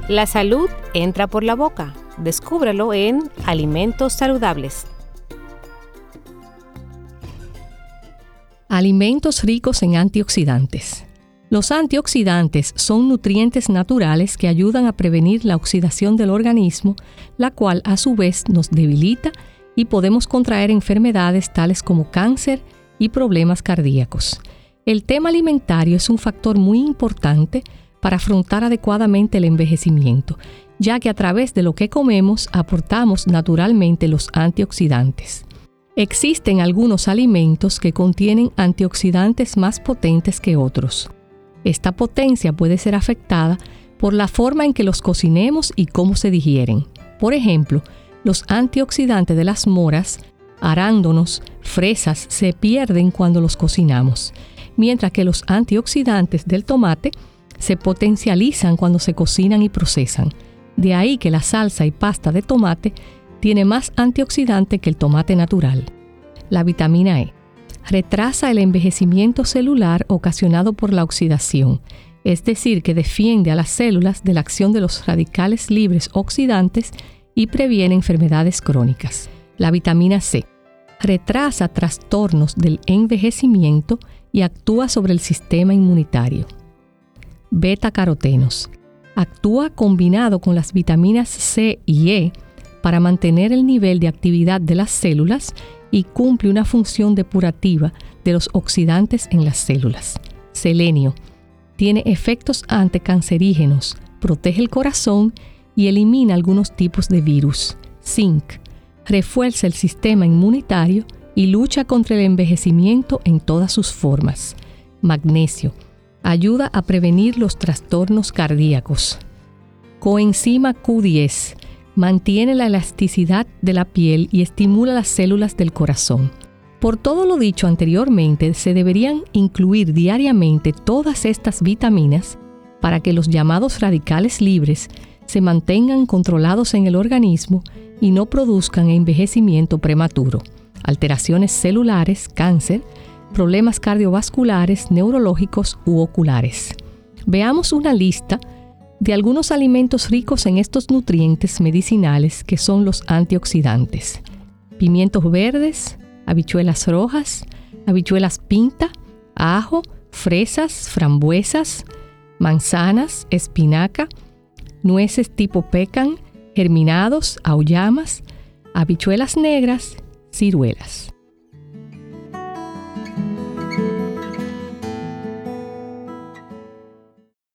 La salud entra por la boca. Descúbrelo en Alimentos Saludables. Alimentos ricos en antioxidantes. Los antioxidantes son nutrientes naturales que ayudan a prevenir la oxidación del organismo, la cual a su vez nos debilita y podemos contraer enfermedades tales como cáncer y problemas cardíacos. El tema alimentario es un factor muy importante para afrontar adecuadamente el envejecimiento, ya que a través de lo que comemos aportamos naturalmente los antioxidantes. Existen algunos alimentos que contienen antioxidantes más potentes que otros. Esta potencia puede ser afectada por la forma en que los cocinemos y cómo se digieren. Por ejemplo, los antioxidantes de las moras, arándanos, fresas se pierden cuando los cocinamos, mientras que los antioxidantes del tomate se potencializan cuando se cocinan y procesan. De ahí que la salsa y pasta de tomate tiene más antioxidante que el tomate natural. La vitamina E retrasa el envejecimiento celular ocasionado por la oxidación, es decir, que defiende a las células de la acción de los radicales libres oxidantes y previene enfermedades crónicas. La vitamina C retrasa trastornos del envejecimiento y actúa sobre el sistema inmunitario. Beta-carotenos. Actúa combinado con las vitaminas C y E para mantener el nivel de actividad de las células y cumple una función depurativa de los oxidantes en las células. Selenio. Tiene efectos anticancerígenos, protege el corazón y elimina algunos tipos de virus. Zinc. Refuerza el sistema inmunitario y lucha contra el envejecimiento en todas sus formas. Magnesio. Ayuda a prevenir los trastornos cardíacos. Coenzima Q10. Mantiene la elasticidad de la piel y estimula las células del corazón. Por todo lo dicho anteriormente, se deberían incluir diariamente todas estas vitaminas para que los llamados radicales libres se mantengan controlados en el organismo y no produzcan envejecimiento prematuro, alteraciones celulares, cáncer, problemas cardiovasculares, neurológicos u oculares. Veamos una lista de algunos alimentos ricos en estos nutrientes medicinales que son los antioxidantes. Pimientos verdes, habichuelas rojas, habichuelas pinta, ajo, fresas, frambuesas, manzanas, espinaca, nueces tipo pecan, germinados, auyamas, habichuelas negras, ciruelas.